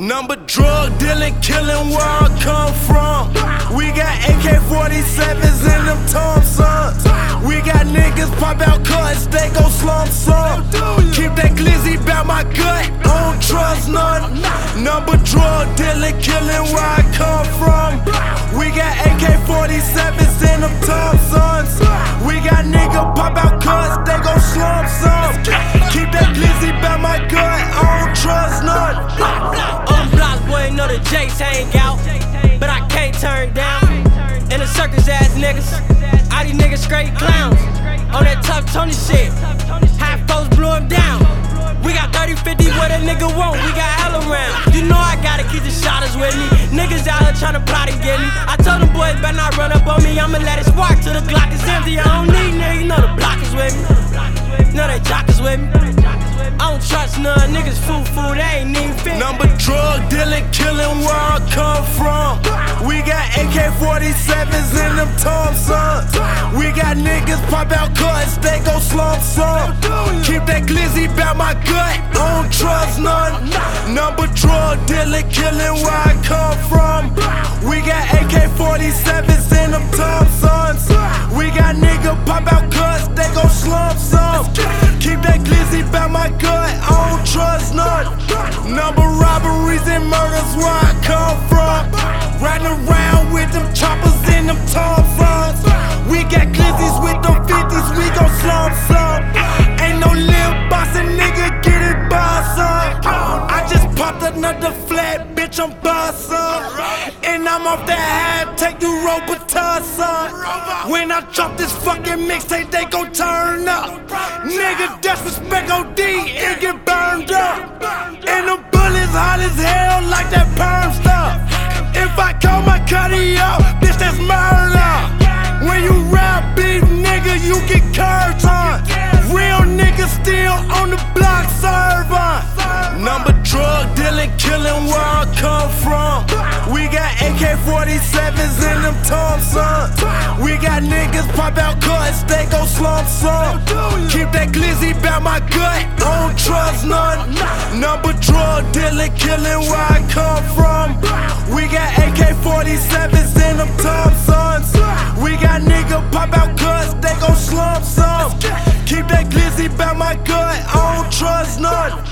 Number drug dealing, killing where I come from. We got AK-47s in them Thompsons. We got niggas pop out cuts, they go slump some. Keep that glizzy bout my gut, I don't trust none. Number drug dealing, killing where I come from. We got AK-47s in them Thompsons. We got niggas pop out cuts, they go slump some. Keep that glizzy bout my gut, I don't trust none. On the block, boy, know the Jakes hang out, but I can't turn down. And the circus ass niggas, all these niggas straight clowns. On that tough Tony shit, half folks blew him down. We got 30-50, what a nigga want, we got hell around. You know I gotta keep the shotters with me. Niggas out here tryna plot and get me. I told them boys better not run up on me, I'ma let it spark till the Glock is empty. I don't need niggas, you know the block is with me. Know they jockers with me. I don't trust none, niggas fool, they ain't even fit. Number drug dealing, killing where I come from. We got AK-47s in them Thompsons. We got niggas pop out cuts, they go slump some. Keep that glizzy bout my gut, I don't trust none. Number drug dealing, killing where I come from. We got AK-47s in them Thompsons. We got niggas pop out cuts, they go slump some. Keep that glizzy bout my gut, I don't trust none. Number robberies and murders where I come from. Riding around with them choppers in them Thompsons. We got glizzies with them 50s, we gon' slump some. Ain't no lil bossa nigga, get it by son. I just popped another flat, bitch, I'm by son. And I'm off that high, take the rope a son. When I drop this fucking mixtape, they gon' turn up. Nigga, disrespect OD, it get burned up. And them bullets hot as hell like that perm stuff. If I call my cutty up, bitch, that's murder. When you rap beef, nigga, you get curved on. Real niggas still on the block serving. Number drug dealing, killing where I come from. We got AK-47s in them Thompsons. We got niggas pop out cuts, they go slump some. Keep that glizzy bout my gut, I don't trust none. Number drug dealing, killing where I come from. We got AK-47s in them Thompsons. We got niggas pop out cuts, they go slump some. Keep that glizzy bout my gut, I don't trust none.